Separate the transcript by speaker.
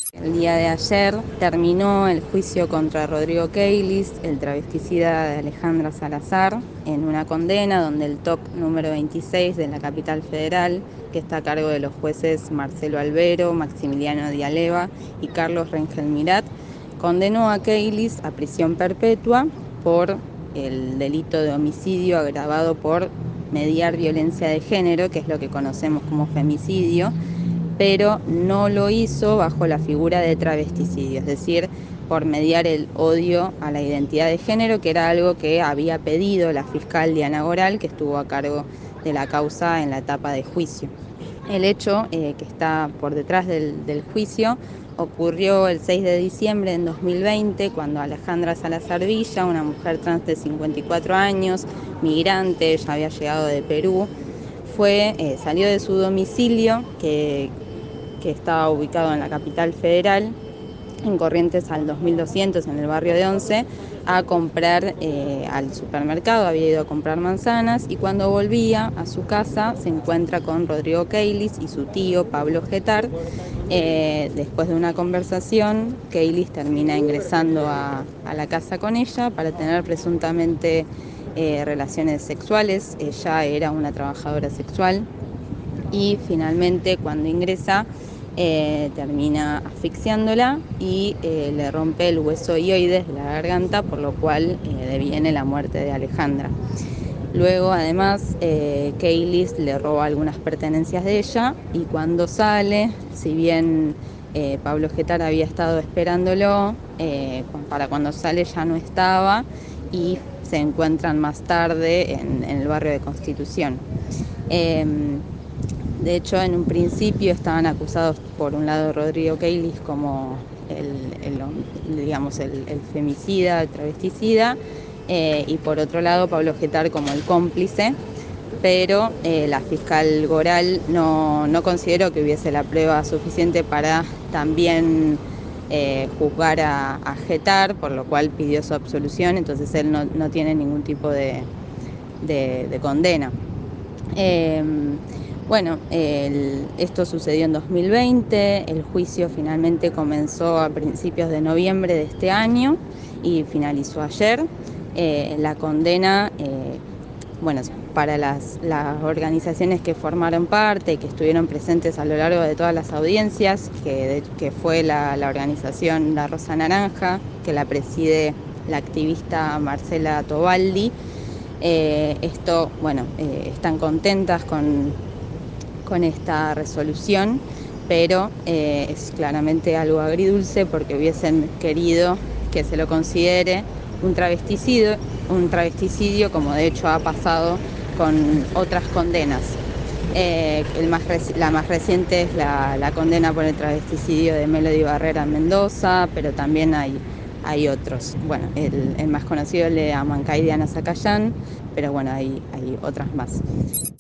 Speaker 1: El día de ayer terminó el juicio contra Rodrigo Keilis, el travesticida de Alejandra Salazar, en una condena donde el TOC número 26 de la capital federal, que está a cargo de los jueces Marcelo Albero, Maximiliano Dialeva y Carlos Rengel Mirat, condenó a Keilis a prisión perpetua por el delito de homicidio agravado por mediar violencia de género, que es lo que conocemos como femicidio, pero no lo hizo bajo la figura de travesticidio, es decir, por mediar el odio a la identidad de género, que era algo que había pedido la fiscal Diana Goral, que estuvo a cargo de la causa en la etapa de juicio. El hecho que está por detrás del juicio ocurrió el 6 de diciembre de 2020, cuando Alejandra Salazar Villa, una mujer trans de 54 años, migrante, ya había llegado de Perú, salió de su domicilio, que estaba ubicado en la capital federal, en Corrientes al 2200, en el barrio de Once, a comprar al supermercado. Había ido a comprar manzanas y cuando volvía a su casa se encuentra con Rodrigo Keilis y su tío Pablo Getar. Después de una conversación, Keilis termina ingresando a la casa con ella para tener presuntamente relaciones sexuales. Ella era una trabajadora sexual y finalmente, cuando ingresa, termina asfixiándola y le rompe el hueso ioides de la garganta, por lo cual deviene la muerte de Alejandra. Luego, además, Keilis le roba algunas pertenencias de ella y cuando sale, si bien Pablo Getar había estado esperándolo, para cuando sale ya no estaba y se encuentran más tarde en el barrio de Constitución. De hecho, en un principio estaban acusados, por un lado, Rodrigo Keilis como el femicida, el travesticida, y por otro lado Pablo Getar como el cómplice, pero la fiscal Goral no consideró que hubiese la prueba suficiente para también juzgar a Getar, por lo cual pidió su absolución. Entonces él no tiene ningún tipo de condena. Esto sucedió en 2020, el juicio finalmente comenzó a principios de noviembre de este año y finalizó ayer. La condena, para las organizaciones que formaron parte y que estuvieron presentes a lo largo de todas las audiencias, que fue la organización La Rosa Naranja, que la preside la activista Marcela Tobaldi. Están contentas con esta resolución, pero es claramente algo agridulce porque hubiesen querido que se lo considere un travesticidio, como de hecho ha pasado con otras condenas. La más reciente es la condena por el travesticidio de Melody Barrera en Mendoza, pero también hay otros. Bueno, el más conocido es el de Amancay Diana Zacayán, pero bueno, hay otras más.